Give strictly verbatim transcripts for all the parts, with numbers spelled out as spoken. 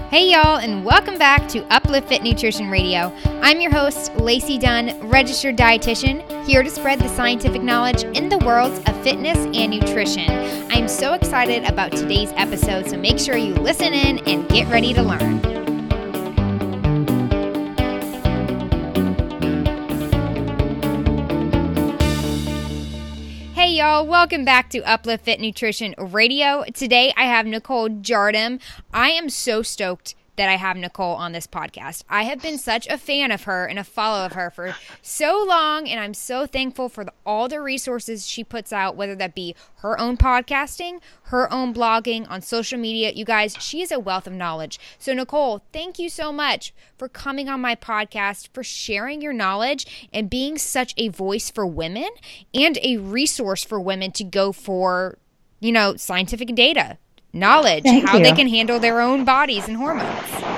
Hey y'all, and welcome back to Uplift Fit Nutrition Radio. I'm your host, Lacey Dunn, registered dietitian, here to spread the scientific knowledge in the worlds of fitness and nutrition. I'm so excited about today's episode, so make sure you listen in and get ready to learn. Hey y'all, welcome back to Uplift Fit Nutrition Radio. Today I have Nicole Jardim. I am so stoked that I have Nicole on this podcast. I have been such a fan of her and a follower of her for so long, and I'm so thankful for the, all the resources she puts out, whether that be her own podcasting, her own blogging, on social media. You guys, she is a wealth of knowledge. So Nicole, thank you so much for coming on my podcast, for sharing your knowledge and being such a voice for women and a resource for women to go for, you know, scientific data. Knowledge, Thank how you. they can handle their own bodies and hormones.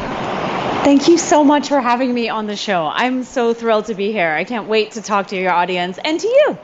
Thank you so much for having me on the show. I'm so thrilled to be here. I can't wait to talk to your audience and to you.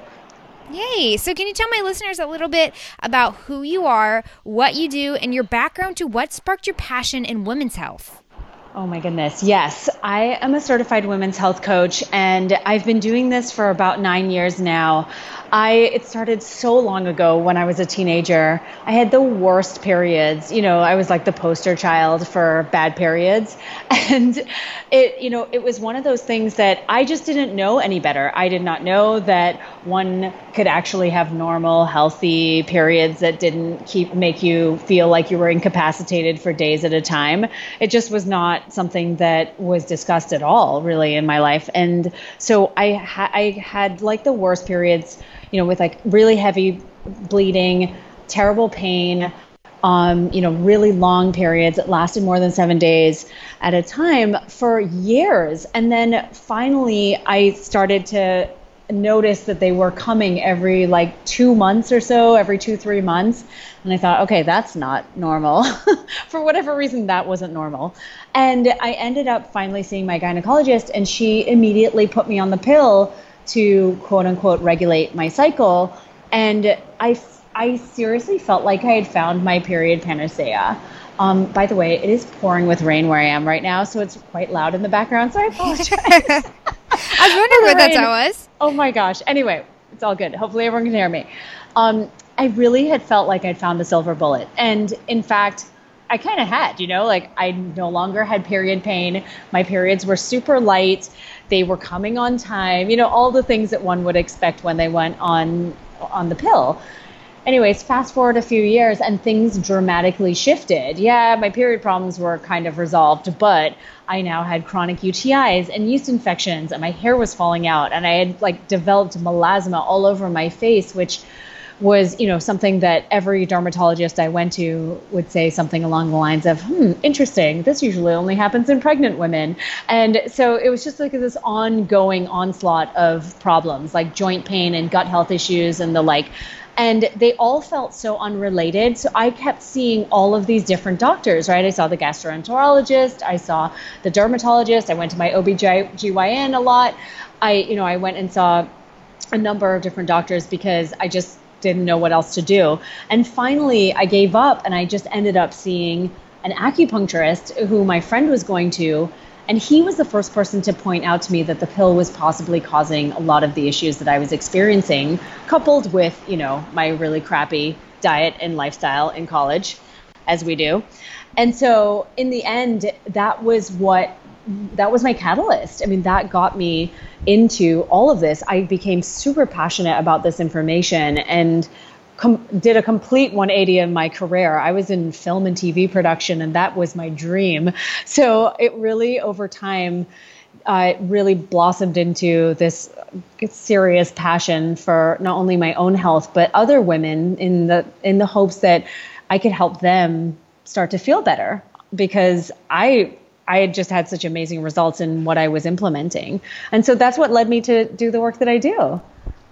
Yay. So can you tell my listeners a little bit about who you are, what you do, and your background to what sparked your passion in women's health? Oh my goodness. Yes, I am a certified women's health coach, and I've been doing this for about nine years now. I it started so long ago when I was a teenager. I had the worst periods. You know, I was like the poster child for bad periods. And it, you know, it was one of those things that I just didn't know any better. I did not know that one could actually have normal, healthy periods that didn't keep make you feel like you were incapacitated for days at a time. It just was not something that was discussed at all, really, in my life. And so I ha- I had like the worst periods, you know, with like really heavy bleeding, terrible pain, um, you know, really long periods that lasted more than seven days at a time for years. And then finally I started to notice that they were coming every like two months or so, every two, three months. And I thought, okay, that's not normal. For whatever reason, that wasn't normal. And I ended up finally seeing my gynecologist, and she immediately put me on the pill to quote unquote regulate my cycle. And I, I seriously felt like I had found my period panacea. Um, by the way, it is pouring with rain where I am right now, so it's quite loud in the background, so I apologize. I was wondering what that's how it was. Oh my gosh. Anyway, it's all good. Hopefully everyone can hear me. Um, I really had felt like I'd found the silver bullet. And in fact, I kind of had, you know, like I no longer had period pain. My periods were super light. They were coming on time, you know, all the things that one would expect when they went on on the pill. Anyways, fast forward a few years and things dramatically shifted. Yeah, my period problems were kind of resolved, but I now had chronic U T Is and yeast infections, and my hair was falling out, and I had like developed melasma all over my face, which was, you know, something that every dermatologist I went to would say something along the lines of, hmm, interesting. This usually only happens in pregnant women. And so it was just like this ongoing onslaught of problems like joint pain and gut health issues and the like. And they all felt so unrelated. So I kept seeing all of these different doctors, right? I saw the gastroenterologist, I saw the dermatologist, I went to my O B G Y N a lot. I, you know, I went and saw a number of different doctors because I just didn't know what else to do. And finally I gave up, and I just ended up seeing an acupuncturist who my friend was going to. And he was the first person to point out to me that the pill was possibly causing a lot of the issues that I was experiencing, coupled with, you know, my really crappy diet and lifestyle in college, as we do. And so in the end, that was what, that was my catalyst. I mean, that got me into all of this. I became super passionate about this information and Com- did a complete one eighty in my career. I was in film and T V production, and that was my dream. So it really, over time, uh, really blossomed into this serious passion for not only my own health, but other women, in the in the hopes that I could help them start to feel better, because I I had just had such amazing results in what I was implementing. And so that's what led me to do the work that I do.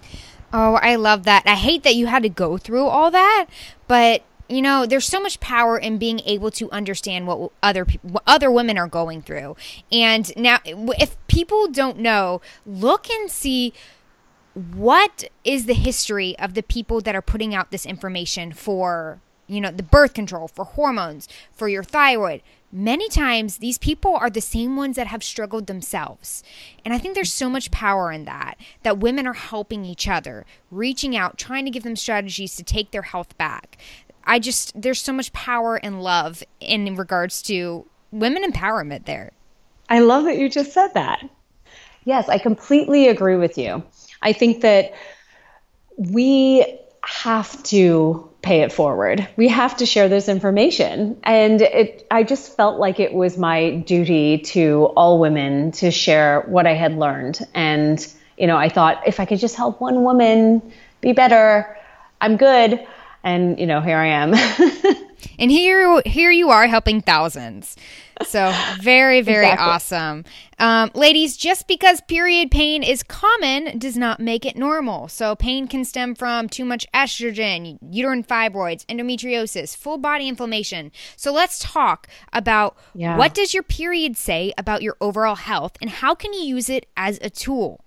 Oh, I love that. I hate that you had to go through all that, but you know, there's so much power in being able to understand what other people, what other women are going through. And now, if people don't know, look and see what is the history of the people that are putting out this information for, you know, the birth control, for hormones, for your thyroid. many times these people are the same ones that have struggled themselves. And I think there's so much power in that, that women are helping each other, reaching out, trying to give them strategies to take their health back. I just, there's so much power and love in regards to women empowerment there. I love that you just said that. Yes, I completely agree with you. I think that we have to pay it forward. We have to share this information. And it, I just felt like it was my duty to all women to share what I had learned. And, you know, I thought if I could just help one woman be better, I'm good. And, you know, here I am. And here, here you are helping thousands. So very, very exactly. Awesome. Um, ladies, just because period pain is common does not make it normal. So pain can stem from too much estrogen, uterine fibroids, endometriosis, full body inflammation. So let's talk about yeah. what does your period say about your overall health and how can you use it as a tool?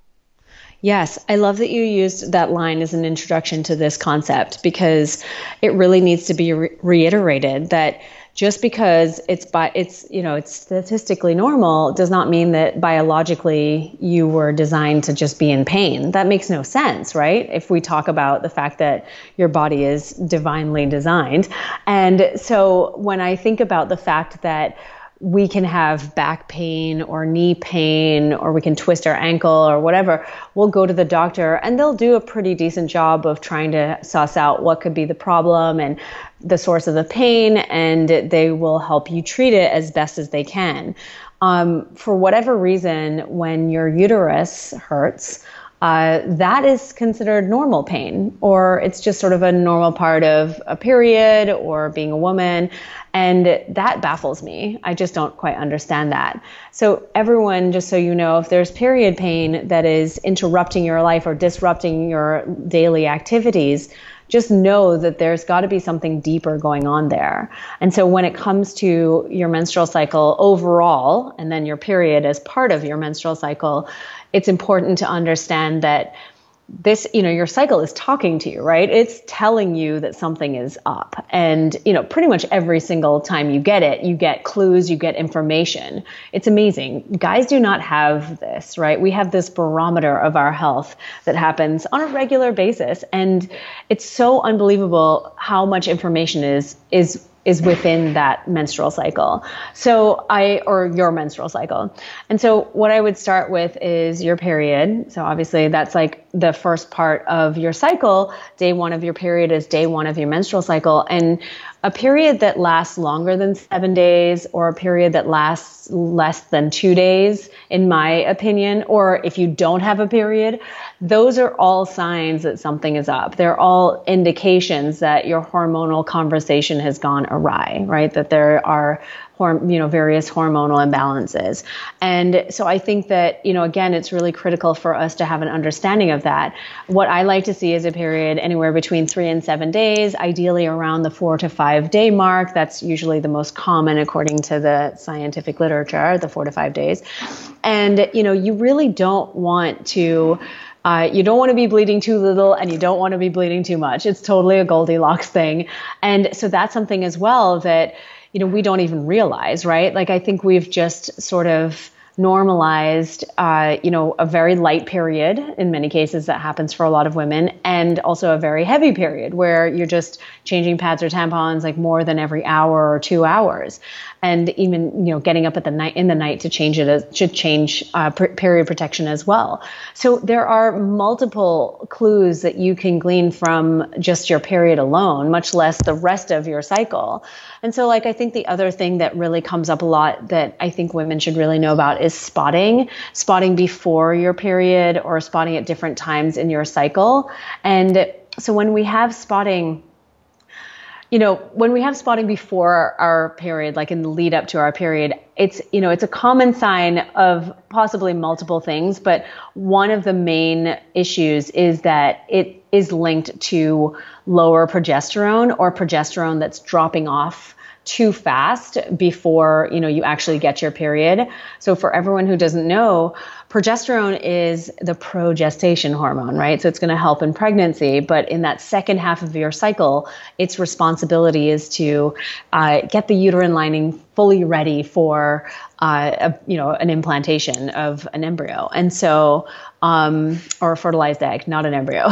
Yes, I love that you used that line as an introduction to this concept because it really needs to be re- reiterated that just because it's by it's you know it's statistically normal does not mean that biologically you were designed to just be in pain. That makes no sense, right? If we talk about the fact that your body is divinely designed. And so when I think about the fact that we can have back pain or knee pain, or we can twist our ankle or whatever, we'll go to the doctor and they'll do a pretty decent job of trying to suss out what could be the problem and the source of the pain, and they will help you treat it as best as they can. Um, for whatever reason, when your uterus hurts, Uh, that is considered normal pain, or it's just sort of a normal part of a period or being a woman. And that baffles me. I just don't quite understand that. So everyone, just so you know, if there's period pain that is interrupting your life or disrupting your daily activities, just know that there's got to be something deeper going on there. And so when it comes to your menstrual cycle overall, and then your period as part of your menstrual cycle, it's important to understand that this, you know, your cycle is talking to you, right? It's telling you that something is up. And, you know, pretty much every single time you get it, you get clues, you get information. It's amazing. Guys do not have this, right? We have this barometer of our health that happens on a regular basis. And it's so unbelievable how much information is, is is within that menstrual cycle. So I, or your menstrual cycle. And so what I would start with is your period. So obviously that's like the first part of your cycle. Day one of your period is day one of your menstrual cycle. And a period that lasts longer than seven days or a period that lasts less than two days, in my opinion, or if you don't have a period, those are all signs that something is up. They're all indications that your hormonal conversation has gone awry, right? That there are you know, various hormonal imbalances. And so I think that, you know, again, it's really critical for us to have an understanding of that. What I like to see is a period anywhere between three and seven days, ideally around the four to five day mark. That's usually the most common according to the scientific literature, the four to five days. And, you know, you really don't want to Uh, you don't want to be bleeding too little and you don't want to be bleeding too much. It's totally a Goldilocks thing. And so that's something as well that, you know, we don't even realize, right? Like, I think we've just sort of normalized, uh, you know, a very light period in many cases that happens for a lot of women, and also a very heavy period where you're just changing pads or tampons like more than every hour or two hours. And even, you know, getting up at the night in the night to change it as, should change uh, per- period protection as well. So there are multiple clues that you can glean from just your period alone, much less the rest of your cycle. And so, like, I think the other thing that really comes up a lot that I think women should really know about is spotting, spotting before your period or spotting at different times in your cycle. And so when we have spotting, you know, when we have spotting before our period, like in the lead up to our period, it's, you know, it's a common sign of possibly multiple things, but one of the main issues is that it is linked to lower progesterone or progesterone that's dropping off too fast before, you know, you actually get your period. So for everyone who doesn't know, progesterone is the progestation hormone, right? So it's going to help in pregnancy, but in that second half of your cycle, its responsibility is to uh, get the uterine lining fully ready for, uh, a, you know, an implantation of an embryo. And so, um, or a fertilized egg, not an embryo.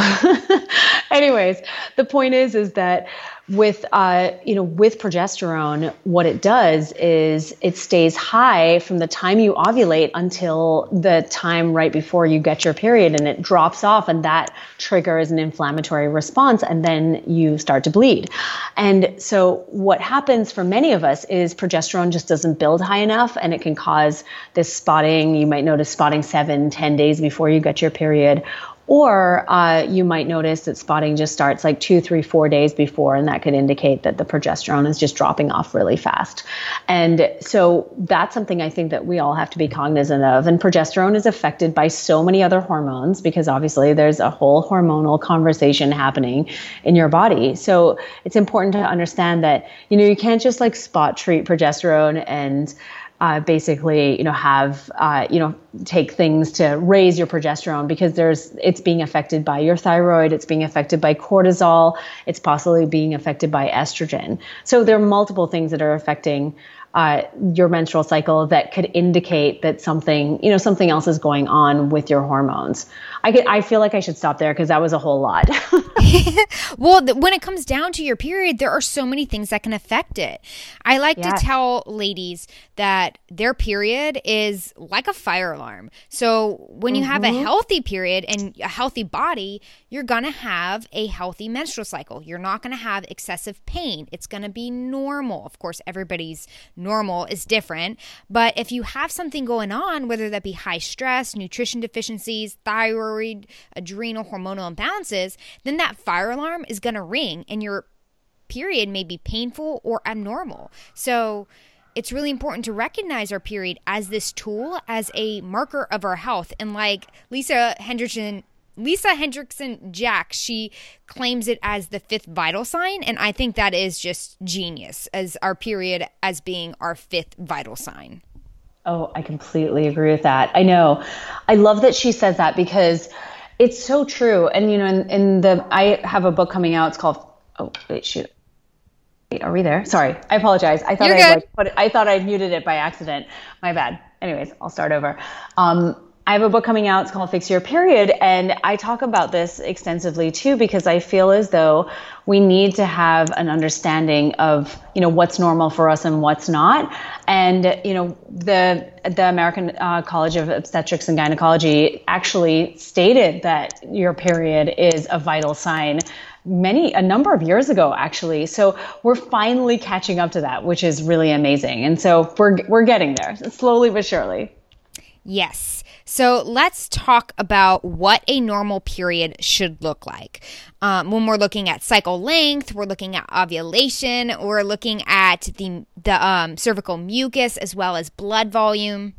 Anyways, the point is, is that with, uh, you know, with progesterone, what it does is it stays high from the time you ovulate until the time right before you get your period, and it drops off, and that triggers an inflammatory response, and then you start to bleed. And so what happens for many of us is progesterone just doesn't build high enough, and it can cause this spotting. You might notice spotting seven, ten days before you get your period. Or uh, you might notice that spotting just starts like two, three, four days before, and that could indicate that the progesterone is just dropping off really fast. And so that's something I think that we all have to be cognizant of. And progesterone is affected by so many other hormones, because obviously there's a whole hormonal conversation happening in your body. So it's important to understand that, you know, you can't just like spot treat progesterone and Uh, basically, you know, have, uh, you know, take things to raise your progesterone, because there's, it's being affected by your thyroid, it's being affected by cortisol, it's possibly being affected by estrogen. So there are multiple things that are affecting uh, your menstrual cycle that could indicate that something, you know, something else is going on with your hormones. I could, I feel like I should stop there because that was a whole lot. Well, th- when it comes down to your period, there are so many things that can affect it. I like Yes. to tell ladies that their period is like a fire alarm. So when you have a healthy period and a healthy body, you're going to have a healthy menstrual cycle. You're not going to have excessive pain. It's going to be normal. Of course, everybody's normal is different. But if you have something going on, whether that be high stress, nutrition deficiencies, thyroid, adrenal, hormonal imbalances, then that fire alarm is going to ring, and your period may be painful or abnormal. So it's really important to recognize our period as this tool, as a marker of our health. And like Lisa Hendrickson, Lisa Hendrickson Jack, she claims it as the fifth vital sign. And I think that is just genius, as our period as being our fifth vital sign. Oh, I completely agree with that. I know. I love that she says that, because it's so true. And, you know, in, in the, I have a book coming out. It's called, oh, wait, shoot. Wait, are we there? Sorry. I apologize. I thought You're I good. like, put it, I thought I muted it by accident. My bad. Anyways, I'll start over. Um, I have a book coming out. It's called Fix Your Period. And I talk about this extensively too, because I feel as though we need to have an understanding of, you know, what's normal for us and what's not. And, you know, the, the American uh, College of Obstetrics and Gynecology actually stated that your period is a vital sign many, a number of years ago, actually. So we're finally catching up to that, which is really amazing. And so we're, we're getting there slowly but surely. Yes. So let's talk about what a normal period should look like. Um, when we're looking at cycle length, we're looking at ovulation, we're looking at the the um, cervical mucus, as well as blood volume.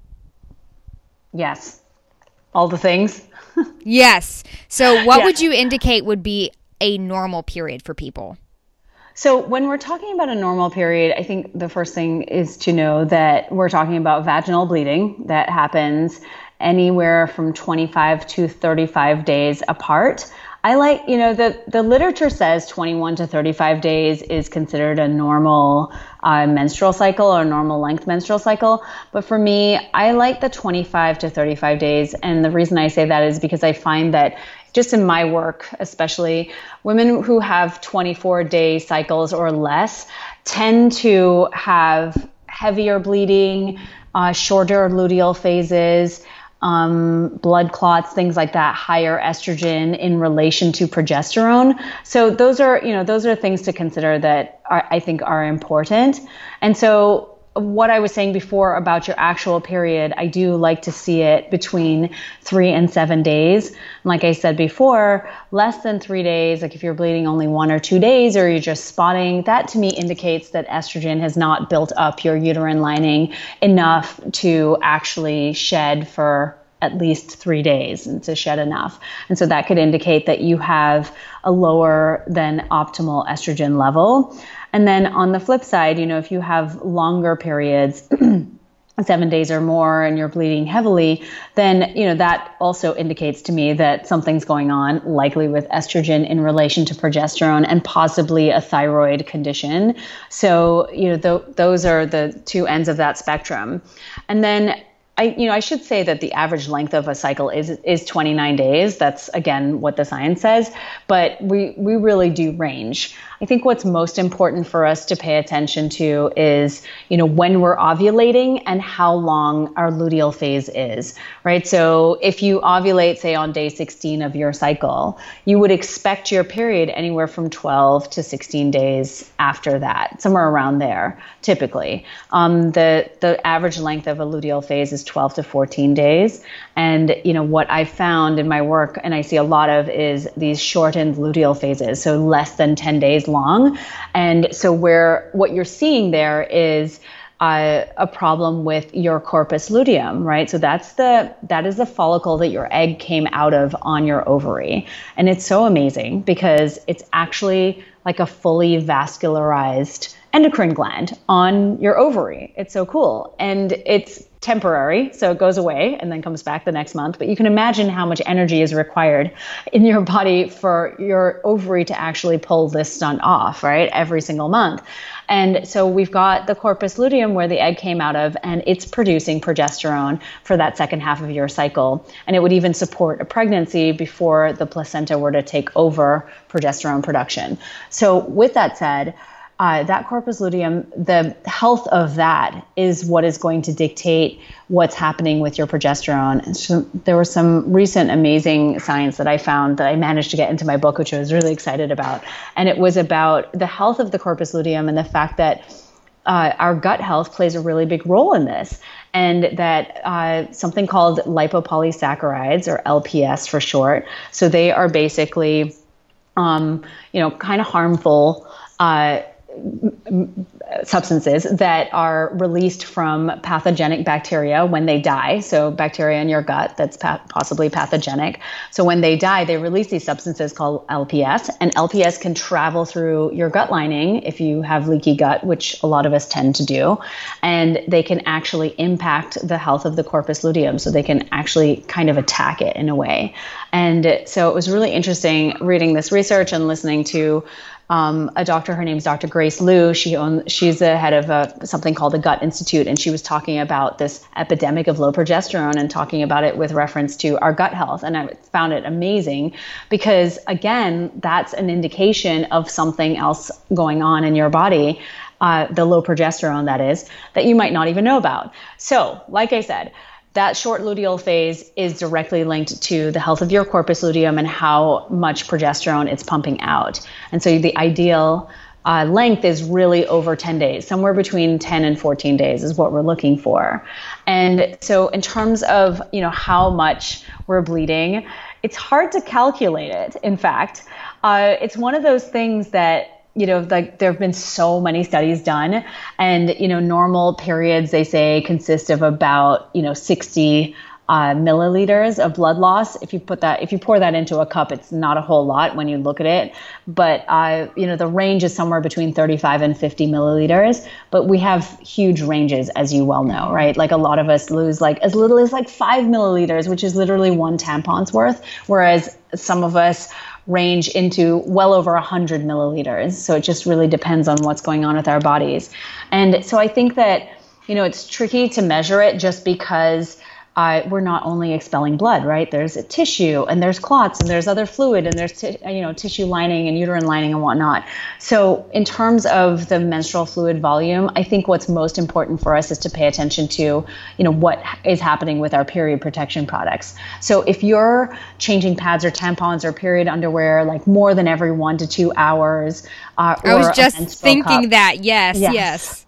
Yes. All the things. Yes. So what Yeah. would you indicate would be a normal period for people? So when we're talking about a normal period, I think the first thing is to know that we're talking about vaginal bleeding that happens anywhere from twenty-five to thirty-five days apart. I like, you know, the, the literature says twenty-one to thirty-five days is considered a normal uh, menstrual cycle or normal length menstrual cycle. But for me, I like the twenty-five to thirty-five days. And the reason I say that is because I find that just in my work, especially women who have twenty-four day cycles or less tend to have heavier bleeding, uh, shorter luteal phases, um, blood clots, things like that, higher estrogen in relation to progesterone. So those are, you know, those are things to consider that are, I think are important. And so what I was saying before about your actual period, I do like to see it between three and seven days. Like I said before, less than three days, like if you're bleeding only one or two days or you're just spotting, that to me indicates that estrogen has not built up your uterine lining enough to actually shed for at least three days and to shed enough. And so that could indicate that you have a lower than optimal estrogen level. And then on the flip side, you know, if you have longer periods, seven days or more, and you're bleeding heavily, then, you know, that also indicates to me that something's going on, likely with estrogen in relation to progesterone and possibly a thyroid condition. So, you know, th- those are the two ends of that spectrum. And then I, you know, I should say that the average length of a cycle is is twenty-nine days. That's, again, what the science says, but we we really do range. I think what's most important for us to pay attention to is, you know, when we're ovulating and how long our luteal phase is, right? So if you ovulate, say, on day sixteen of your cycle, you would expect your period anywhere from twelve to sixteen days after that, somewhere around there, typically. Um, the, the average length of a luteal phase is twelve to fourteen days. And, you know, what I found in my work, and I see a lot of, is these shortened luteal phases, so less than ten days long. And so where what you're seeing there is uh, a problem with your corpus luteum, right? So that's the that is the follicle that your egg came out of on your ovary. And it's so amazing because it's actually like a fully vascularized endocrine gland on your ovary. It's so cool. And it's temporary, so it goes away and then comes back the next month. But you can imagine how much energy is required in your body for your ovary to actually pull this stunt off, right? Every single month. And so we've got the corpus luteum where the egg came out of, and it's producing progesterone for that second half of your cycle. And it would even support a pregnancy before the placenta were to take over progesterone production. So with that said, Uh, that corpus luteum, the health of that is what is going to dictate what's happening with your progesterone. And so there was some recent amazing science that I found that I managed to get into my book, which I was really excited about. And it was about the health of the corpus luteum and the fact that uh, our gut health plays a really big role in this. And that uh, something called lipopolysaccharides, or L P S for short. So they are basically, um, you know, kind of harmful uh substances that are released from pathogenic bacteria when they die. So bacteria in your gut that's pa- possibly pathogenic. So when they die, they release these substances called L P S, and L P S can travel through your gut lining if you have leaky gut, which a lot of us tend to do, and they can actually impact the health of the corpus luteum. So they can actually kind of attack it in a way. And so it was really interesting reading this research and listening to Um, a doctor, her name's Doctor Grace Liu. She owns, she's the head of a, something called the Gut Institute, and she was talking about this epidemic of low progesterone and talking about it with reference to our gut health. And I found it amazing because, again, that's an indication of something else going on in your body, uh, the low progesterone, that is, that you might not even know about. So, like I said, that short luteal phase is directly linked to the health of your corpus luteum and how much progesterone it's pumping out. And so the ideal uh, length is really over ten days, somewhere between ten and fourteen days is what we're looking for. And so in terms of, you know, how much we're bleeding, it's hard to calculate it. In fact, uh, it's one of those things that, you know, like there have been so many studies done, and, you know, normal periods, they say, consist of about, you know, sixty uh, milliliters of blood loss. If you put that, if you pour that into a cup, it's not a whole lot when you look at it. But, uh, you know, the range is somewhere between thirty-five and fifty milliliters. But we have huge ranges, as you well know, right? Like a lot of us lose like as little as like five milliliters, which is literally one tampon's worth, whereas some of us range into well over one hundred milliliters. So it just really depends on what's going on with our bodies. And so I think that, you know, it's tricky to measure it just because uh, we're not only expelling blood, right? There's a tissue and there's clots and there's other fluid and there's, t- you know, tissue lining and uterine lining and whatnot. So in terms of the menstrual fluid volume, I think what's most important for us is to pay attention to, you know, what is happening with our period protection products. So if you're changing pads or tampons or period underwear, like more than every one to two hours, uh, I was just thinking cup, that. Yes, yes. yes.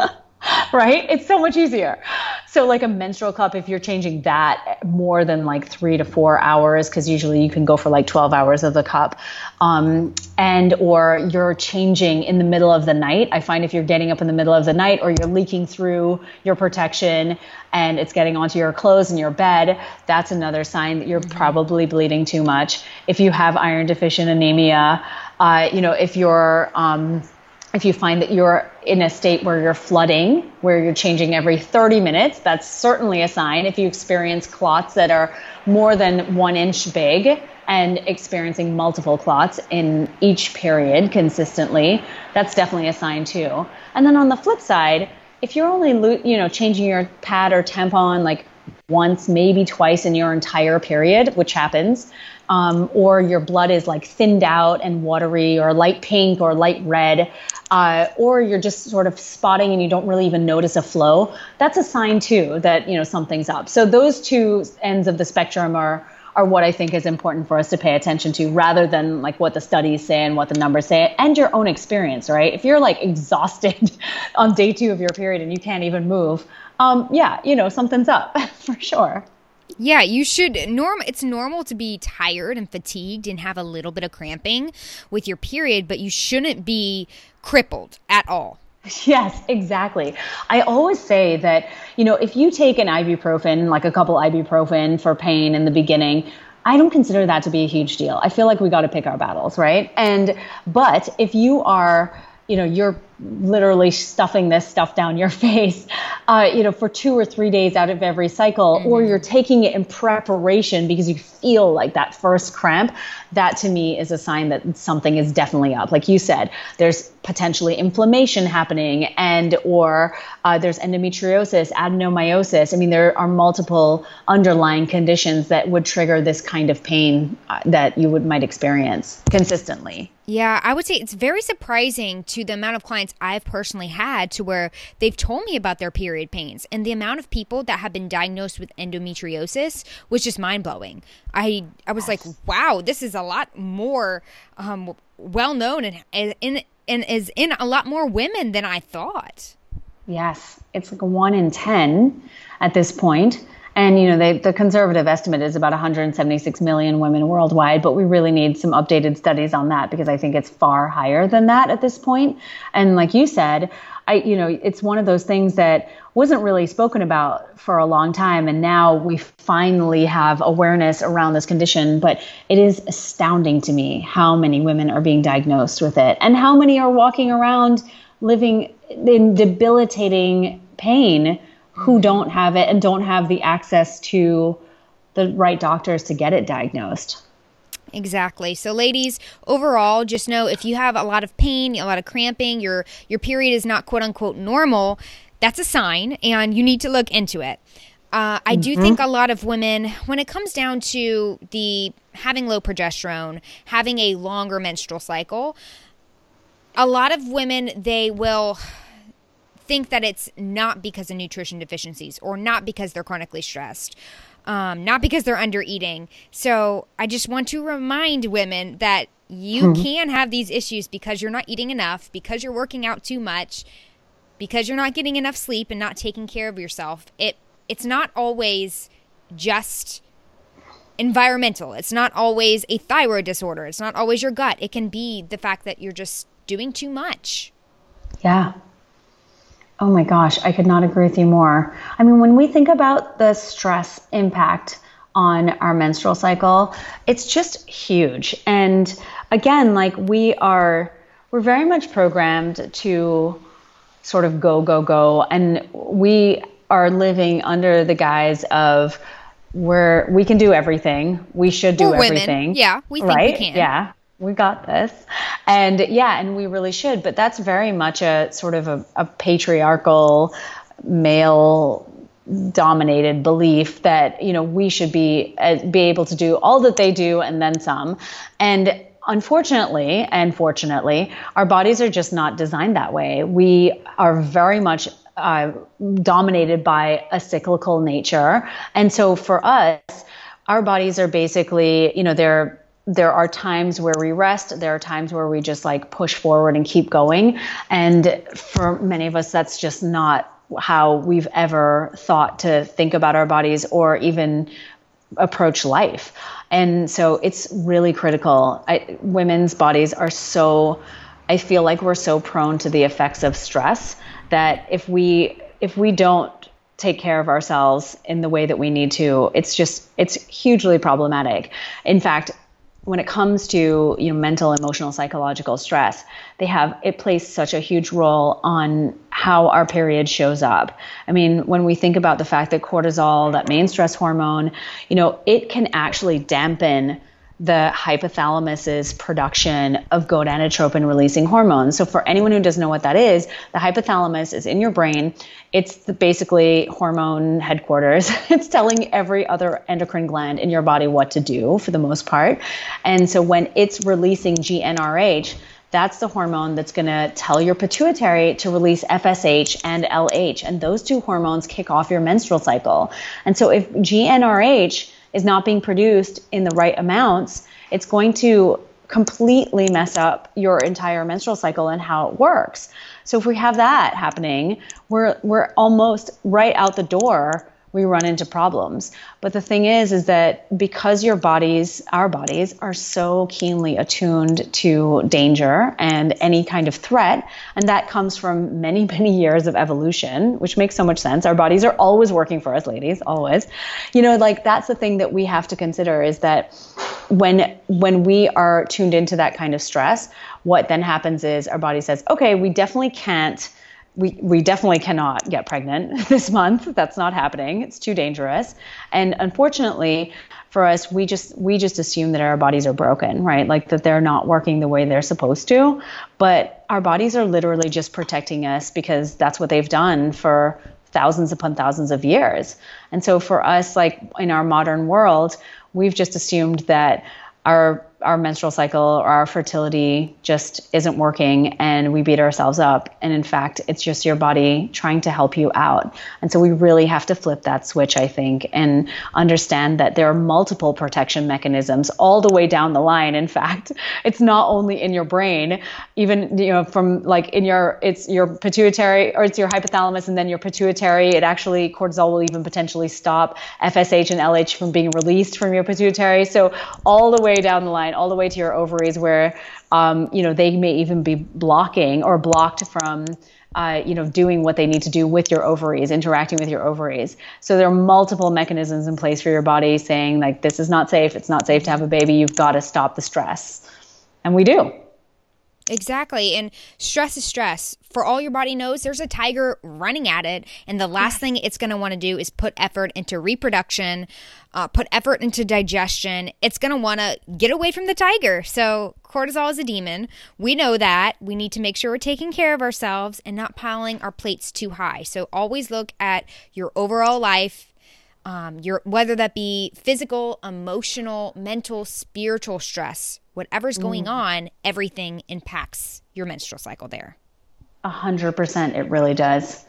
Right? It's so much easier. So like a menstrual cup, if you're changing that more than like three to four hours, because usually you can go for like twelve hours of the cup, um, and or you're changing in the middle of the night. I find if you're getting up in the middle of the night or you're leaking through your protection and it's getting onto your clothes and your bed, that's another sign that you're mm-hmm. probably bleeding too much. If you have iron deficient anemia, uh, you know, if you're... Um, If you find that you're in a state where you're flooding, where you're changing every thirty minutes, that's certainly a sign. If you experience clots that are more than one inch big and experiencing multiple clots in each period consistently, that's definitely a sign too. And then on the flip side, if you're only, you know, changing your pad or tampon like once, maybe twice in your entire period, which happens, um, or your blood is like thinned out and watery or light pink or light red, uh, or you're just sort of spotting and you don't really even notice a flow, that's a sign too that, you know, something's up. So those two ends of the spectrum are are what I think is important for us to pay attention to, rather than like what the studies say and what the numbers say, and your own experience, right? If you're like exhausted on day two of your period and you can't even move, um, yeah, you know, something's up for sure. Yeah, you should norm it's normal to be tired and fatigued and have a little bit of cramping with your period, but you shouldn't be crippled at all. Yes, exactly. I always say that, you know, if you take an ibuprofen, like a couple ibuprofen for pain in the beginning, I don't consider that to be a huge deal. I feel like we got to pick our battles, right? And, but if you are, you know, you're literally stuffing this stuff down your face, uh, you know, for two or three days out of every cycle, mm-hmm. or you're taking it in preparation because you feel like that first cramp, that to me is a sign that something is definitely up. Like you said, there's potentially inflammation happening, and or uh, there's endometriosis, adenomyosis. I mean, there are multiple underlying conditions that would trigger this kind of pain uh, that you would might experience consistently. Yeah, I would say it's very surprising to the amount of clients I've personally had to where they've told me about their period pains, and the amount of people that have been diagnosed with endometriosis was just mind-blowing. I I was like, wow, this is a lot more um, well-known and, and, and is in a lot more women than I thought. Yes, it's like one in ten at this point. And, you know, they, the conservative estimate is about one hundred seventy-six million women worldwide, but we really need some updated studies on that because I think it's far higher than that at this point. And like you said, I, you know, it's one of those things that wasn't really spoken about for a long time. And now we finally have awareness around this condition, but it is astounding to me how many women are being diagnosed with it and how many are walking around living in debilitating pain who don't have it and don't have the access to the right doctors to get it diagnosed. Exactly. So ladies, overall, just know if you have a lot of pain, a lot of cramping, your your period is not quote unquote normal, that's a sign and you need to look into it. Uh, I do mm-hmm. think a lot of women, when it comes down to the having low progesterone, having a longer menstrual cycle, a lot of women, they will think that it's not because of nutrition deficiencies or not because they're chronically stressed, um, not because they're under eating. So I just want to remind women that you mm-hmm. can have these issues because you're not eating enough, because you're working out too much, because you're not getting enough sleep and not taking care of yourself. It it's not always just environmental. It's not always a thyroid disorder. It's not always your gut. It can be the fact that you're just doing too much. Yeah. Oh my gosh, I could not agree with you more. I mean, when we think about the stress impact on our menstrual cycle, it's just huge. And again, like we are, we're very much programmed to sort of go, go, go. And we are living under the guise of we're, we can do everything. We should do we're everything. Women. Yeah, we think right? we can. Yeah. We got this. And yeah, and we really should. But that's very much a sort of a, a patriarchal, male dominated belief that, you know, we should be uh, be able to do all that they do and then some. And unfortunately, and fortunately, our bodies are just not designed that way. We are very much uh, dominated by a cyclical nature. And so for us, our bodies are basically, you know, they're There are times where we rest. There are times where we just like push forward and keep going. And for many of us, that's just not how we've ever thought to think about our bodies or even approach life. And so it's really critical. I, women's bodies are so, I feel like we're so prone to the effects of stress that if we, if we don't take care of ourselves in the way that we need to, it's just, it's hugely problematic. In fact, when it comes to, you know, mental, emotional, psychological stress, they have, it plays such a huge role on how our period shows up. I mean, when we think about the fact that cortisol, that main stress hormone, you know, it can actually dampen the hypothalamus's production of gonadotropin releasing hormones. So for anyone who doesn't know what that is, the hypothalamus is in your brain. It's the basically hormone headquarters. It's telling every other endocrine gland in your body what to do for the most part. And so when it's releasing G n R H, that's the hormone that's going to tell your pituitary to release F S H and L H. And those two hormones kick off your menstrual cycle. And so if G n R H is not being produced in the right amounts, it's going to completely mess up your entire menstrual cycle and how it works. So if we have that happening, we're we're almost right out the door, we run into problems. But the thing is, is that because your bodies, our bodies, are so keenly attuned to danger and any kind of threat, and that comes from many, many years of evolution, which makes so much sense. Our bodies are always working for us, ladies, always. You know, like that's the thing that we have to consider is that when when we are tuned into that kind of stress, what then happens is our body says, okay, we definitely can't We we definitely cannot get pregnant this month. That's not happening. It's too dangerous. And unfortunately for us, we just we just assume that our bodies are broken, right? Like that they're not working the way they're supposed to. But our bodies are literally just protecting us because that's what they've done for thousands upon thousands of years. And so for us, like in our modern world, we've just assumed that our our menstrual cycle or our fertility just isn't working and we beat ourselves up. And in fact, it's just your body trying to help you out. And so we really have to flip that switch, I think, and understand that there are multiple protection mechanisms all the way down the line. In fact, it's not only in your brain, even, you know, from like in your, it's your pituitary or it's your hypothalamus and then your pituitary. It actually, cortisol will even potentially stop F S H and L H from being released from your pituitary. So all the way down the line, all the way to your ovaries where, um, you know, they may even be blocking or blocked from, uh, you know, doing what they need to do with your ovaries, interacting with your ovaries. So there are multiple mechanisms in place for your body saying like, this is not safe. It's not safe to have a baby. You've got to stop the stress. And we do. Exactly. And stress is stress. For all your body knows, there's a tiger running at it. And the last thing it's going to want to do is put effort into reproduction, uh, put effort into digestion. It's going to want to get away from the tiger. So cortisol is a demon. We know that. We need to make sure we're taking care of ourselves and not piling our plates too high. So always look at your overall life. Um, your whether that be physical, emotional, mental, spiritual stress, whatever's going mm. on, everything impacts your menstrual cycle there. A hundred percent, it really does.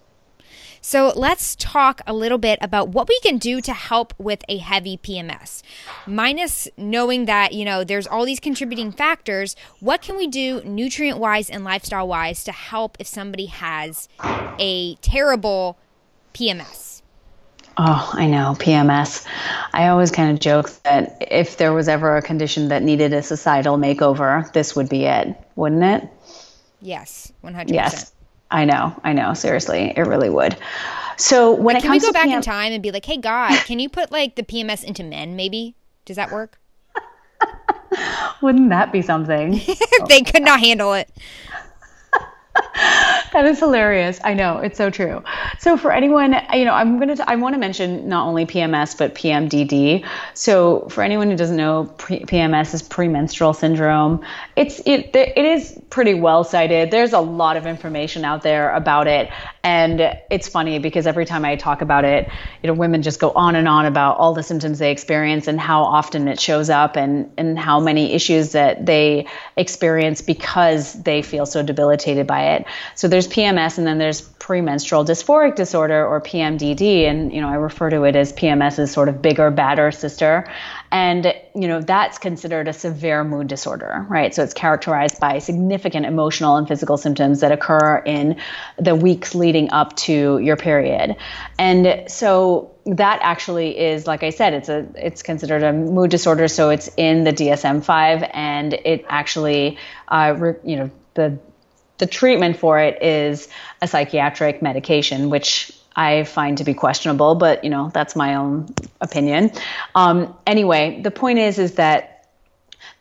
So let's talk a little bit about what we can do to help with a heavy P M S. Minus knowing that, you know, there's all these contributing factors, what can we do nutrient-wise and lifestyle-wise to help if somebody has a terrible P M S? Oh, I know, P M S. I always kind of joke that if there was ever a condition that needed a societal makeover, this would be it, wouldn't it? Yes, one hundred percent. Yes, I know, I know, seriously, it really would. So when like, it comes to can we go back P M- in time and be like, hey, God, can you put like the P M S into men maybe? Does that work? Wouldn't that be something? They could not handle it. That is hilarious. I know, it's so true. So for anyone, you know, I'm going to, I want to mention not only P M S, but P M D D. So for anyone who doesn't know, pre- P M S is premenstrual syndrome. It's, it, it is pretty well cited. There's a lot of information out there about it. And it's funny because every time I talk about it, you know, women just go on and on about all the symptoms they experience and how often it shows up and, and how many issues that they experience because they feel so debilitated by it. So there's P M S and then there's premenstrual dysphoric disorder or P M D D. And, you know, I refer to it as P M S as sort of bigger, badder sister. And, you know, that's considered a severe mood disorder, right? So it's characterized by significant emotional and physical symptoms that occur in the weeks leading up to your period. And so that actually is, like I said, it's a it's considered a mood disorder. So it's in the D S M five, and it actually, uh, re, you know, the the treatment for it is a psychiatric medication, which I find to be questionable, but you know, that's my own opinion. Um, anyway, the point is, is that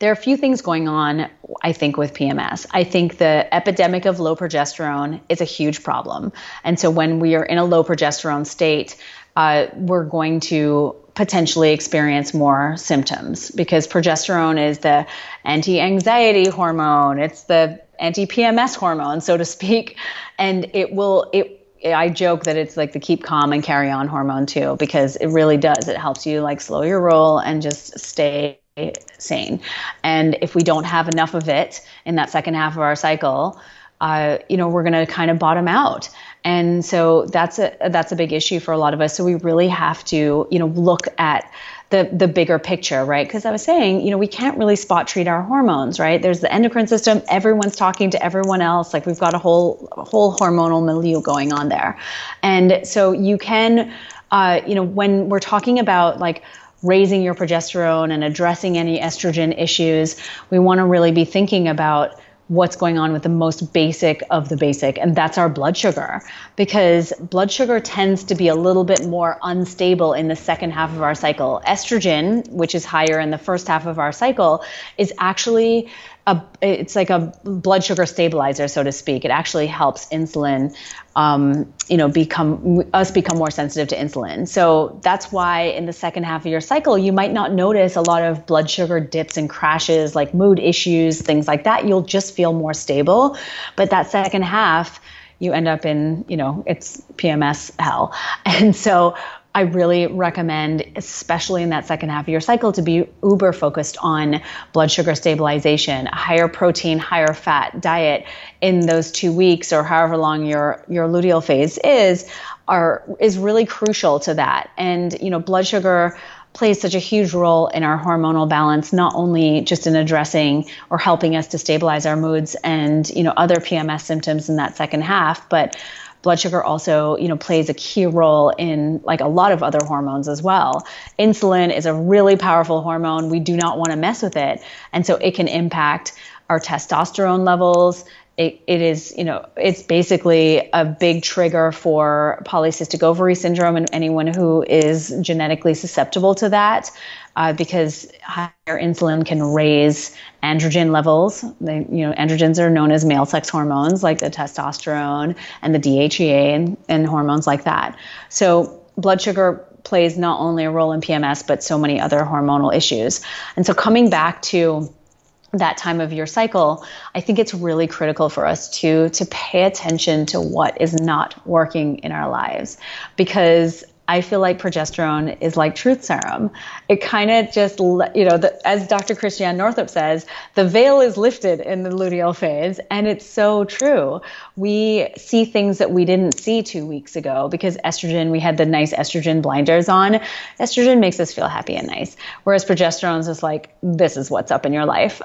there are a few things going on, I think, with P M S. I think the epidemic of low progesterone is a huge problem. And so when we are in a low progesterone state, uh, we're going to potentially experience more symptoms because progesterone is the anti-anxiety hormone. It's the anti-P M S hormone, so to speak. And it will, it, I joke that it's like the keep calm and carry on hormone too, because it really does. It helps you like slow your roll and just stay sane. And if we don't have enough of it in that second half of our cycle, uh, you know, we're going to kind of bottom out. And so that's a, that's a big issue for a lot of us. So we really have to, you know, look at the, the bigger picture, right? Because I was saying, you know, we can't really spot treat our hormones, right? There's the endocrine system. Everyone's talking to everyone else. Like we've got a whole, a whole hormonal milieu going on there. And so you can, uh, you know, when we're talking about like raising your progesterone and addressing any estrogen issues, we want to really be thinking about what's going on with the most basic of the basic, and that's our blood sugar, because blood sugar tends to be a little bit more unstable in the second half of our cycle. Estrogen, which is higher in the first half of our cycle, is actually a, it's like a blood sugar stabilizer, so to speak. It actually helps insulin, um, you know, become us become more sensitive to insulin. So that's why in the second half of your cycle, you might not notice a lot of blood sugar dips and crashes, like mood issues, things like that. You'll just feel more stable. But that second half, you end up in, you know, it's P M S hell. And so I really recommend, especially in that second half of your cycle, to be uber focused on blood sugar stabilization, a higher protein, higher fat diet in those two weeks or however long your, your luteal phase is, are, is really crucial to that. And, you know, blood sugar plays such a huge role in our hormonal balance, not only just in addressing or helping us to stabilize our moods and, you know, other P M S symptoms in that second half, but blood sugar also, you know, plays a key role in like a lot of other hormones as well. Insulin is a really powerful hormone. We do not want to mess with it. And so it can impact our testosterone levels. It, it is, you know, it's basically a big trigger for polycystic ovary syndrome and anyone who is genetically susceptible to that, uh, because higher insulin can raise androgen levels. They, you know, androgens are known as male sex hormones, like the testosterone and the D H E A and, and hormones like that. So blood sugar plays not only a role in P M S, but so many other hormonal issues. And so coming back to that time of your cycle, I think it's really critical for us to to pay attention to what is not working in our lives, because I feel like progesterone is like truth serum. It kind of just, you know, the, as Doctor Christiane Northrup says, the veil is lifted in the luteal phase, and it's so true. We see things that we didn't see two weeks ago because estrogen, we had the nice estrogen blinders on. Estrogen makes us feel happy and nice, whereas progesterone is just like, this is what's up in your life,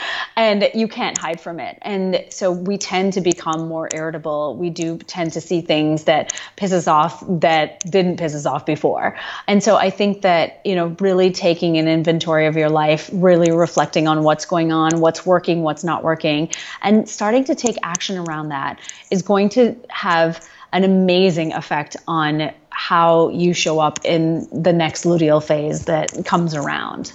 and you can't hide from it. And so we tend to become more irritable. We do tend to see things that piss us off that didn't piss us off before. And so I think that, you know, really taking an inventory of your life, really reflecting on what's going on, what's working, what's not working, and starting to take action around that is going to have an amazing effect on how you show up in the next luteal phase that comes around.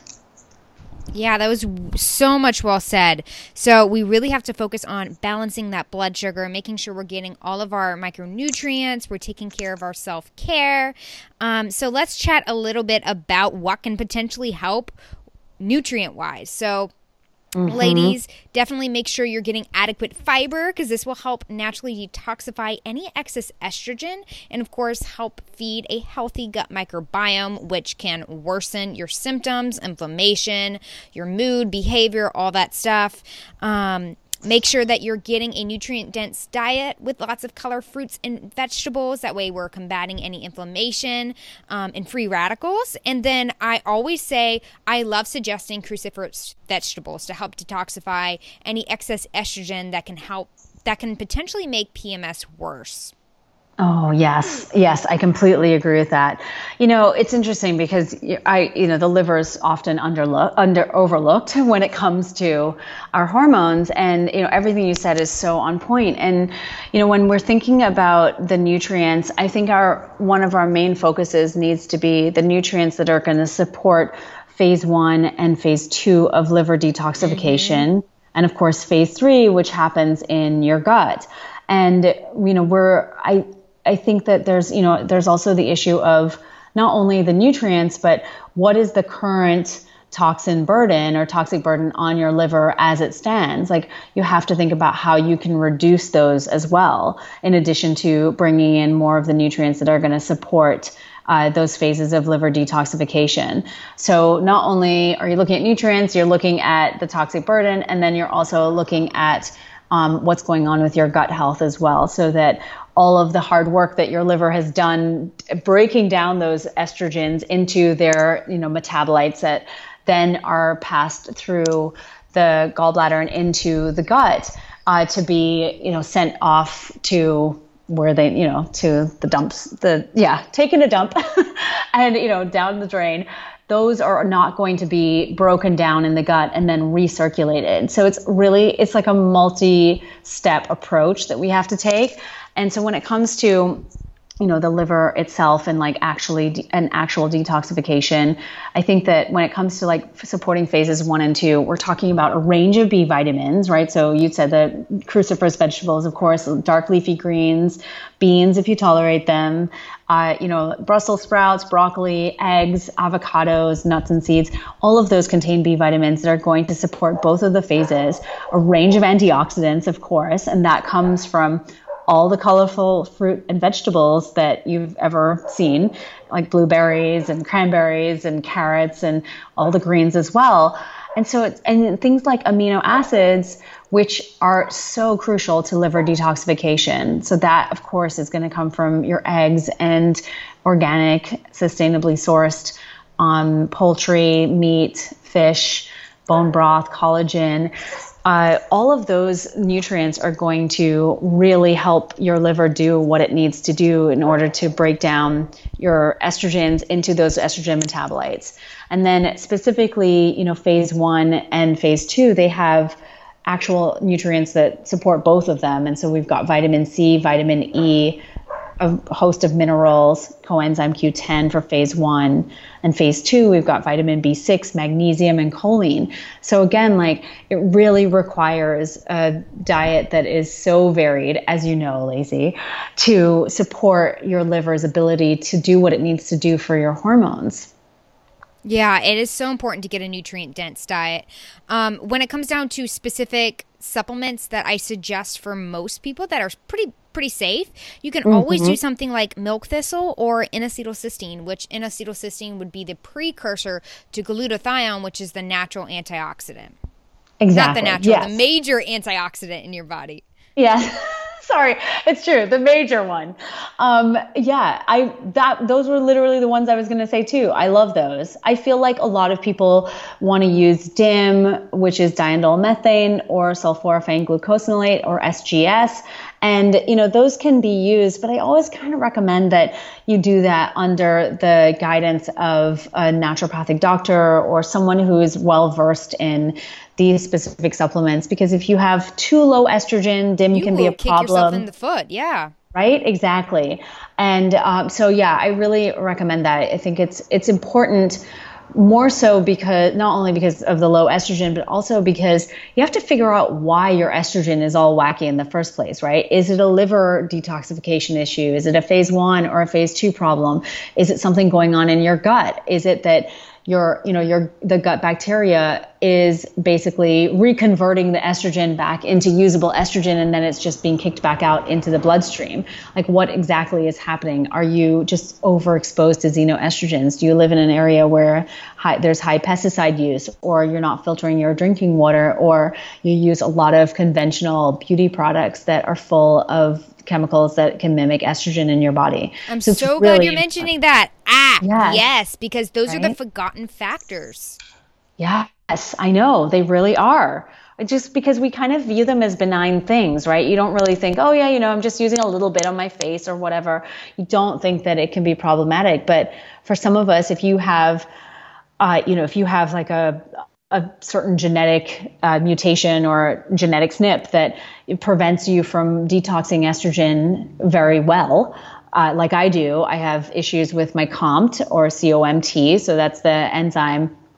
Yeah, that was so much well said. So we really have to focus on balancing that blood sugar, making sure we're getting all of our micronutrients, we're taking care of our self-care. Um, so let's chat a little bit about what can potentially help nutrient-wise. So Mm-hmm. ladies, definitely make sure you're getting adequate fiber, because this will help naturally detoxify any excess estrogen and, of course, help feed a healthy gut microbiome, which can worsen your symptoms, inflammation, your mood, behavior, all that stuff. Um, Make sure that you're getting a nutrient-dense diet with lots of color fruits and vegetables. That way we're combating any inflammation um, and free radicals. And then I always say I love suggesting cruciferous vegetables to help detoxify any excess estrogen that can help, that can potentially make P M S worse. Oh, yes. Yes, I completely agree with that. You know, it's interesting because I, you know, the liver is often underlooked, under overlooked when it comes to our hormones. And, you know, everything you said is so on point. And, you know, when we're thinking about the nutrients, I think our, one of our main focuses needs to be the nutrients that are going to support phase one and phase two of liver detoxification. Mm-hmm. And of course, phase three, which happens in your gut. And, you know, we're, I, I think that there's, you know, there's also the issue of not only the nutrients, but what is the current toxin burden or toxic burden on your liver as it stands. Like, you have to think about how you can reduce those as well, in addition to bringing in more of the nutrients that are going to support uh, those phases of liver detoxification. So not only are you looking at nutrients, you're looking at the toxic burden, and then you're also looking at um, what's going on with your gut health as well, so that all of the hard work that your liver has done breaking down those estrogens into their, you know, metabolites that then are passed through the gallbladder and into the gut uh, to be, you know, sent off to where they, you know, to the dumps, the, yeah, taking a dump and, you know, down the drain. Those are not going to be broken down in the gut and then recirculated. So it's really, it's like a multi-step approach that we have to take. And so when it comes to, you know, the liver itself and like actually de- an actual detoxification, I think that when it comes to like supporting phases one and two, we're talking about a range of B vitamins, right? So you said the cruciferous vegetables, of course, dark leafy greens, beans, if you tolerate them, uh, you know, Brussels sprouts, broccoli, eggs, avocados, nuts and seeds. All of those contain B vitamins that are going to support both of the phases, a range of antioxidants, of course, and that comes from all the colorful fruit and vegetables that you've ever seen, like blueberries and cranberries and carrots and all the greens as well. And so it's, and things like amino acids, which are so crucial to liver detoxification. So that, of course, is going to come from your eggs and organic, sustainably sourced um, poultry, meat, fish, bone broth, collagen. Uh, all of those nutrients are going to really help your liver do what it needs to do in order to break down your estrogens into those estrogen metabolites. And then specifically, you know, phase one and phase two, they have actual nutrients that support both of them. And so we've got vitamin C, vitamin E, a host of minerals, coenzyme Q ten for phase one. And phase two, we've got vitamin B six, magnesium, and choline. So again, like, it really requires a diet that is so varied, as you know, Lacey, to support your liver's ability to do what it needs to do for your hormones. Yeah, it is so important to get a nutrient-dense diet. Um, when it comes down to specific supplements that I suggest for most people that are pretty pretty safe, you can mm-hmm. always do something like milk thistle or N-acetylcysteine, which N-acetylcysteine would be the precursor to glutathione, which is the natural antioxidant. Exactly. Not the natural, yes. the major antioxidant in your body. Yeah. Sorry, it's true. The major one. Um, yeah, I that those were literally the ones I was going to say too. I love those. I feel like a lot of people want to use D I M, which is diindole methane, or sulforaphane glucosinolate, or S G S. And, you know, those can be used, but I always kind of recommend that you do that under the guidance of a naturopathic doctor or someone who is well versed in these specific supplements. Because if you have too low estrogen, D I M you can be a kick problem. Yourself in the foot, yeah. Right? Exactly. And um, so, yeah, I really recommend that. I think it's it's important. More so because not only because of the low estrogen, but also because you have to figure out why your estrogen is all wacky in the first place, right? Is it a liver detoxification issue? Is it a phase one or a phase two problem? Is it something going on in your gut? Is it that your, you know, your, the gut bacteria is basically reconverting the estrogen back into usable estrogen, and then it's just being kicked back out into the bloodstream? Like, what exactly is happening? Are you just overexposed to xenoestrogens? Do you live in an area where high, there's high pesticide use, or you're not filtering your drinking water, or you use a lot of conventional beauty products that are full of chemicals that can mimic estrogen in your body? I'm so, so really glad you're mentioning that. Ah, yes, yes because those right? are the forgotten factors. Yes, I know. They really are. Just because we kind of view them as benign things, right? You don't really think, oh yeah, you know, I'm just using a little bit on my face or whatever. You don't think that it can be problematic. But for some of us, if you have, uh, you know, if you have like a a certain genetic uh, mutation or genetic S N P that it prevents you from detoxing estrogen very well, uh, like I do. I have issues with my C O M T or C O M T, so that's the enzyme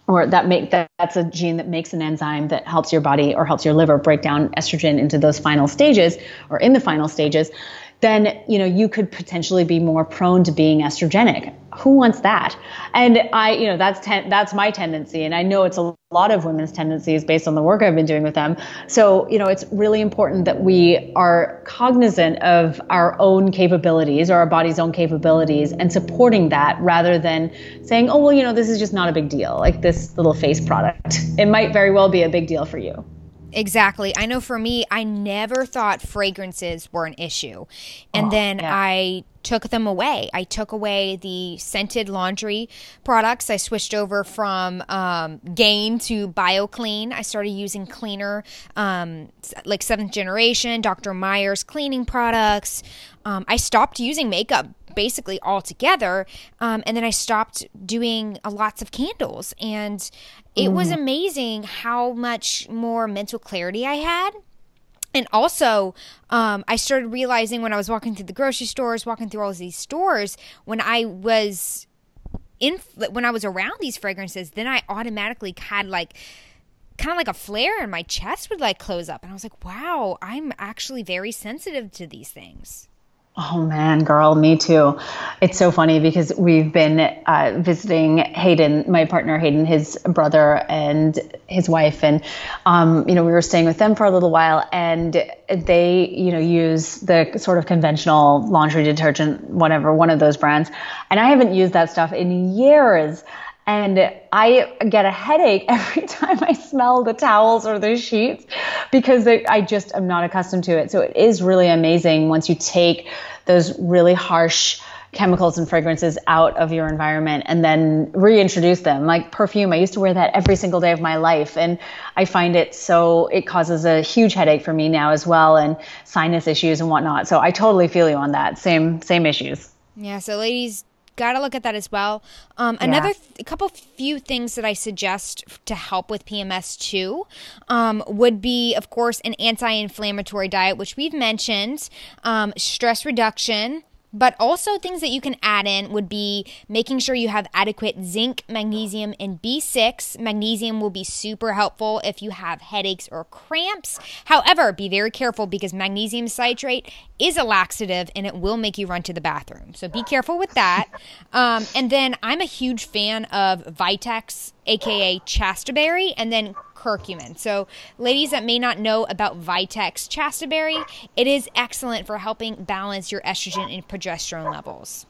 or that make that, that's a gene that makes an enzyme that helps your body or helps your liver break down estrogen into those final stages or in the final stages, then, you know, you could potentially be more prone to being estrogenic. Who wants that? And I, you know, that's ten, that's my tendency. And I know it's a lot of women's tendencies based on the work I've been doing with them. So, you know, it's really important that we are cognizant of our own capabilities or our body's own capabilities and supporting that rather than saying, oh, well, you know, this is just not a big deal. Like this little face product. It might very well be a big deal for you. Exactly. I know for me, I never thought fragrances were an issue. And Oh, then yeah. I took them away. I took away the scented laundry products. I switched over from um, Gain to BioClean. I started using cleaner, um, like seventh generation, Doctor Myers cleaning products. Um, I stopped using makeup basically altogether. Um, and then I stopped doing uh, lots of candles. And it was amazing how much more mental clarity I had. And also, um, I started realizing when I was walking through the grocery stores, walking through all of these stores, when I was in, when I was around these fragrances, then I automatically had like, kind of like a flare and my chest would like close up. And I was like, wow, I'm actually very sensitive to these things. Oh man, girl, me too. It's so funny because we've been uh, visiting Hayden, my partner Hayden, his brother and his wife, and um, you know we were staying with them for a little while, and they you know use the sort of conventional laundry detergent, whatever, one of those brands, and I haven't used that stuff in years. And I get a headache every time I smell the towels or the sheets because they, I just am not accustomed to it. So it is really amazing once you take those really harsh chemicals and fragrances out of your environment and then reintroduce them. Like perfume, I used to wear that every single day of my life. And I find it so, it causes a huge headache for me now as well, and sinus issues and whatnot. So I totally feel you on that. Same, same issues. Yeah, so ladies, got to look at that as well. Um, another th- a couple few things that I suggest to help with P M S too um, would be, of course, an anti-inflammatory diet, which we've mentioned, um, stress reduction, but also things that you can add in would be making sure you have adequate zinc, magnesium, and B six. Magnesium will be super helpful if you have headaches or cramps. However, be very careful because magnesium citrate is a laxative and it will make you run to the bathroom. So be careful with that. Um, and then I'm a huge fan of Vitex, aka Chastaberry, and then curcumin. So ladies that may not know about Vitex Chastaberry, it is excellent for helping balance your estrogen and progesterone levels.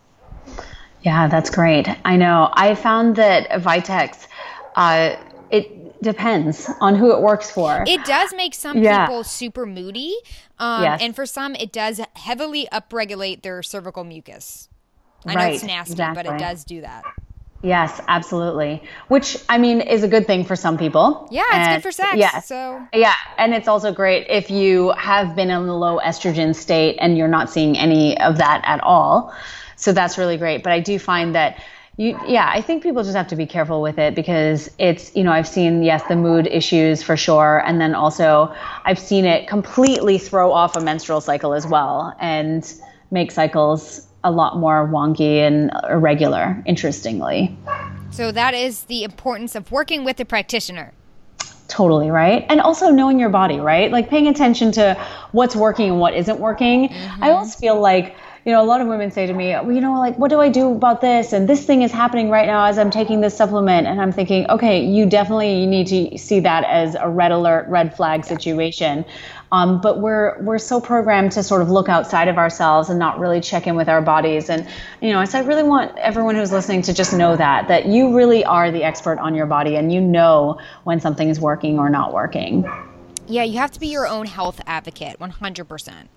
Yeah, that's great. I know. I found that Vitex, uh, it depends on who it works for. It does make some Yeah. people super moody. Um, Yes. And for some, it does heavily upregulate their cervical mucus. I know Right, it's nasty, but exactly. it does do that. Yes, absolutely. Which, I mean, is a good thing for some people. Yeah, it's And- good for sex. Yes. So Yeah, and it's also great if you have been in the low estrogen state and you're not seeing any of that at all. So that's really great. But I do find that you, yeah, I think people just have to be careful with it because it's, you know, I've seen, yes, the mood issues for sure. And then also I've seen it completely throw off a menstrual cycle as well and make cycles a lot more wonky and irregular, interestingly. So that is the importance of working with a practitioner. Totally, right? And also knowing your body, right? Like paying attention to what's working and what isn't working. Mm-hmm. I always feel like, you know, a lot of women say to me, well, you know, like, what do I do about this? And this thing is happening right now as I'm taking this supplement. And I'm thinking, okay, you definitely need to see that as a red alert, red flag situation. Um, but we're we're so programmed to sort of look outside of ourselves and not really check in with our bodies. And, you know, so I really want everyone who's listening to just know that, that you really are the expert on your body and you know when something is working or not working. Yeah, you have to be your own health advocate, one hundred percent.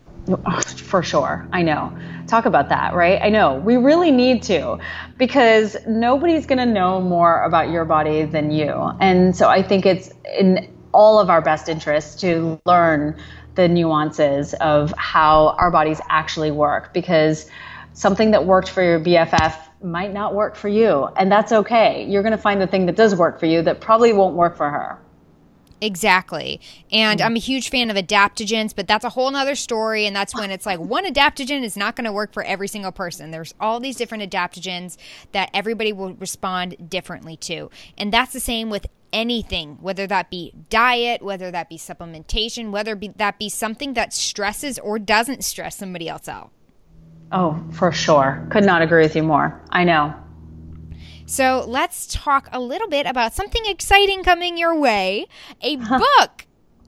For sure. I know. Talk about that, right? I know. We really need to because nobody's going to know more about your body than you. And so I think it's in all of our best interests to learn the nuances of how our bodies actually work because something that worked for your B F F might not work for you. And that's okay. You're going to find the thing that does work for you that probably won't work for her. Exactly. And I'm a huge fan of adaptogens, but that's a whole nother story. And that's when it's like one adaptogen is not going to work for every single person. There's all these different adaptogens that everybody will respond differently to. And that's the same with anything, whether that be diet, whether that be supplementation, whether be, that be something that stresses or doesn't stress somebody else out. Oh, for sure. Could not agree with you more. I know. So let's talk a little bit about something exciting coming your way, a book.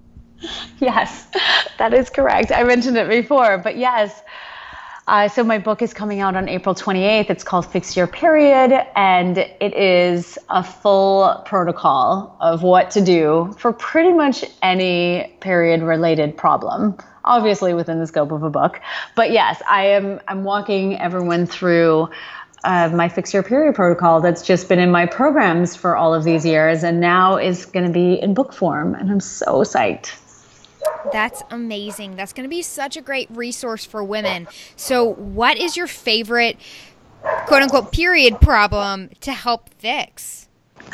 Yes, that is correct. I mentioned it before, but yes. Uh, so my book is coming out on April twenty-eighth. It's called Fix Your Period, and it is a full protocol of what to do for pretty much any period-related problem, obviously within the scope of a book. But yes, I am I'm walking everyone through Uh, my Fix Your Period protocol that's just been in my programs for all of these years and now is going to be in book form. And I'm so psyched. That's amazing. That's going to be such a great resource for women. So what is your favorite, quote unquote, period problem to help fix?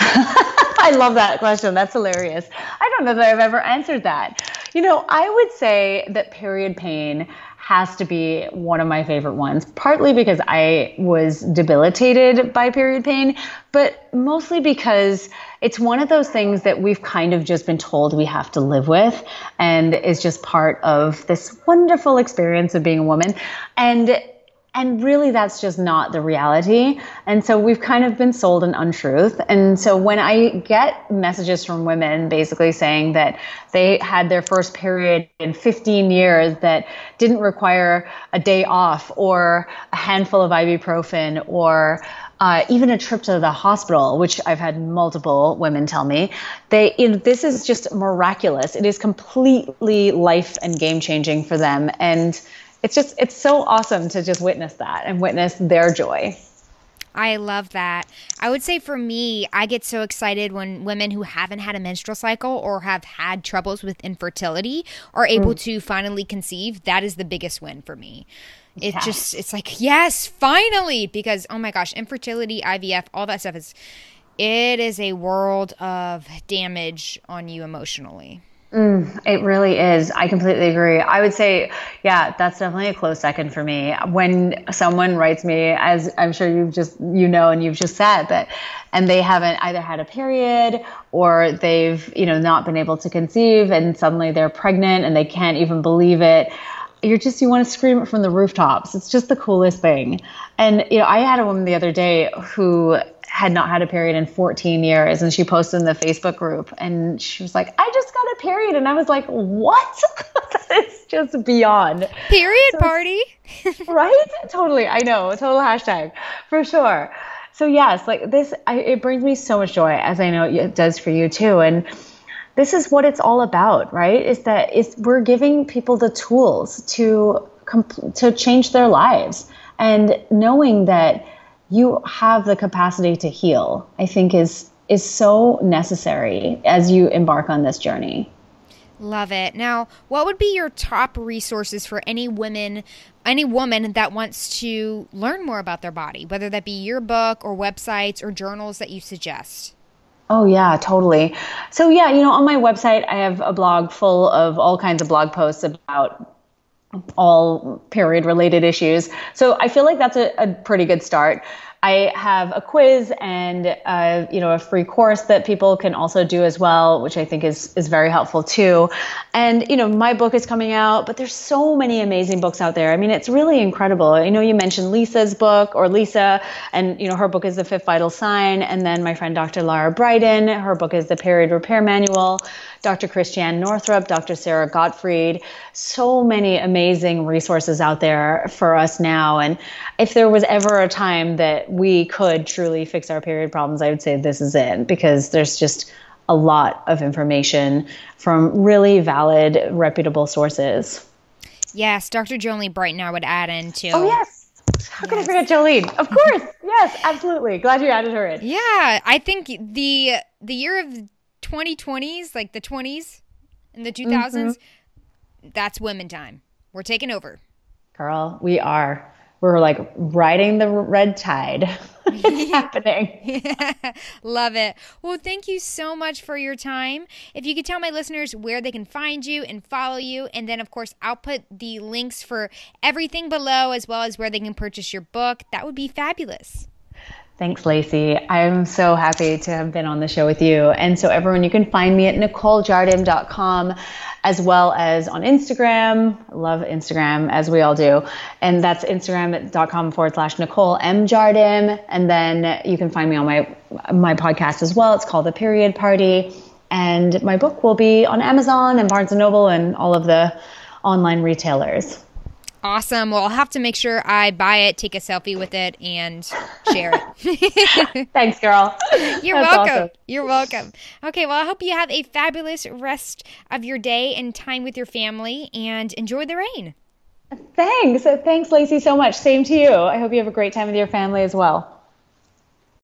I love that question. That's hilarious. I don't know that I've ever answered that. You know, I would say that period pain has to be one of my favorite ones, partly because I was debilitated by period pain, but mostly because it's one of those things that we've kind of just been told we have to live with and is just part of this wonderful experience of being a woman. And And really, that's just not the reality. And so we've kind of been sold an untruth. And so when I get messages from women basically saying that they had their first period in fifteen years that didn't require a day off or a handful of ibuprofen or uh, even a trip to the hospital, which I've had multiple women tell me, they you know, this is just miraculous. It is completely life and game changing for them. And It's just, it's so awesome to just witness that and witness their joy. I love that. I would say for me, I get so excited when women who haven't had a menstrual cycle or have had troubles with infertility are able mm. to finally conceive. That is the biggest win for me. It yes. just, it's like, yes, finally, because, oh my gosh, infertility, I V F, all that stuff is, it is a world of damage on you emotionally. Mm, it really is. I completely agree. I would say, yeah, that's definitely a close second for me. When someone writes me, as I'm sure you've just, you know, and you've just said that, and they haven't either had a period or they've, you know, not been able to conceive and suddenly they're pregnant and they can't even believe it. You're just, you want to scream it from the rooftops. It's just the coolest thing. And, you know, I had a woman the other day who had not had a period in fourteen years. And she posted in the Facebook group and she was like, I just got a period. And I was like, what? It's just beyond. Period so, party. Right? Totally. I know. Total hashtag for sure. So yes, like this, I, it brings me so much joy, as I know it does for you too. And this is what it's all about, right? Is that it's, we're giving people the tools to to change their lives, and knowing that you have the capacity to heal, I think is is so necessary as you embark on this journey. Love it. Now, what would be your top resources for any women, any woman that wants to learn more about their body, whether that be your book or websites or journals that you suggest? Oh, yeah, totally. So, yeah, you know, on my website, I have a blog full of all kinds of blog posts about all period related issues. So I feel like that's a, a pretty good start. I have a quiz and, uh, you know, a free course that people can also do as well, which I think is, is very helpful too. And, you know, my book is coming out, but there's so many amazing books out there. I mean, it's really incredible. I know you mentioned Lisa's book or Lisa, and, you know, her book is The Fifth Vital Sign. And then my friend, Doctor Lara Briden, her book is The Period Repair Manual. Doctor Christiane Northrup, Doctor Sarah Gottfried, so many amazing resources out there for us now. And if there was ever a time that we could truly fix our period problems, I would say this is it, because there's just a lot of information from really valid, reputable sources. Yes, Doctor Jolene Brighten I would add in too. Oh, yes. How could yes. I forget Jolene? Of course. Yes, absolutely. Glad you added her in. Yeah, I think the the year of twenty twenties, like the twenties and the two thousands, mm-hmm. that's women time. We're taking over. Girl, we are. We're like riding the red tide. It's happening. Love it. Well, thank you so much for your time. If you could tell my listeners where they can find you and follow you, and then, of course, I'll put the links for everything below as well as where they can purchase your book, that would be fabulous. Thanks, Lacey. I'm so happy to have been on the show with you. And so everyone, you can find me at nicole jardim dot com as well as on Instagram. I love Instagram, as we all do. And that's instagram.com forward slash Nicole M. Jardim. And then you can find me on my, my podcast as well. It's called The Period Party. And my book will be on Amazon and Barnes and Noble and all of the online retailers. Awesome. Well, I'll have to make sure I buy it, take a selfie with it, and share it. Thanks, girl. You're That's welcome. awesome. You're welcome. Okay, well, I hope you have a fabulous rest of your day and time with your family, and enjoy the rain. Thanks. Thanks, Lacey, so much. Same to you. I hope you have a great time with your family as well.